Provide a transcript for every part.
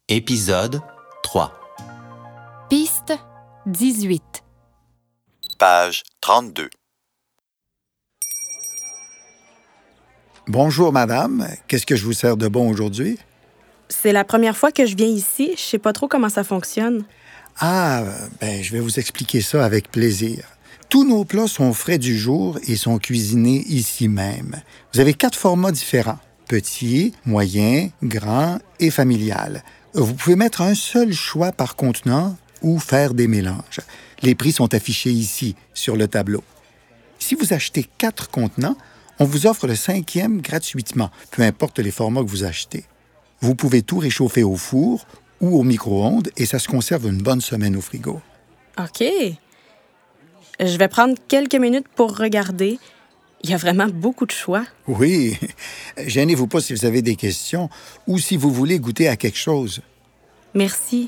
Épisode 3. Piste 18. Page 32. Bonjour, madame. Qu'est-ce que je vous sers de bon aujourd'hui? C'est la première fois que je viens ici. Je sais pas trop comment ça fonctionne. Je vais vous expliquer ça avec plaisir. Tous nos plats sont frais du jour et sont cuisinés ici même. Vous avez 4 formats différents: petit, moyen, grand et familial. Vous pouvez mettre un seul choix par contenant ou faire des mélanges. Les prix sont affichés ici, sur le tableau. Si vous achetez 4 contenants, on vous offre le 5e gratuitement, peu importe les formats que vous achetez. Vous pouvez tout réchauffer au four ou au micro-ondes et ça se conserve une bonne semaine au frigo. OK. Je vais prendre quelques minutes pour regarder. Il y a vraiment beaucoup de choix. Oui, gênez-vous pas si vous avez des questions ou si vous voulez goûter à quelque chose. Merci.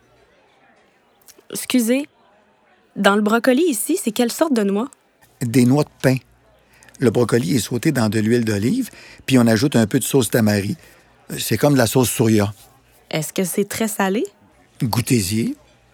Excusez, dans le brocoli ici, c'est quelle sorte de noix? Des noix de pain. Le brocoli est sauté dans de l'huile d'olive, puis on ajoute un peu de sauce tamari. C'est comme de la sauce soya. Est-ce que c'est très salé? Goûtez-y.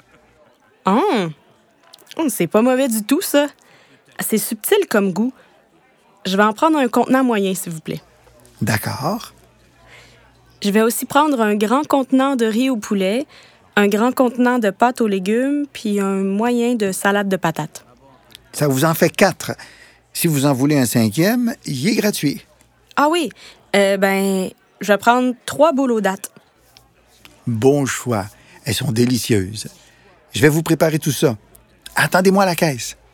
C'est pas mauvais du tout, ça. C'est subtil comme goût. Je vais en prendre un contenant moyen, s'il vous plaît. D'accord. Je vais aussi prendre un grand contenant de riz au poulet, un grand contenant de pâtes aux légumes, puis un moyen de salade de patates. Ça vous en fait 4. Si vous en voulez un 5e, il est gratuit. Ah oui, je vais prendre 3 boules aux dattes. Bon choix. Elles sont délicieuses. Je vais vous préparer tout ça. Attendez-moi à la caisse.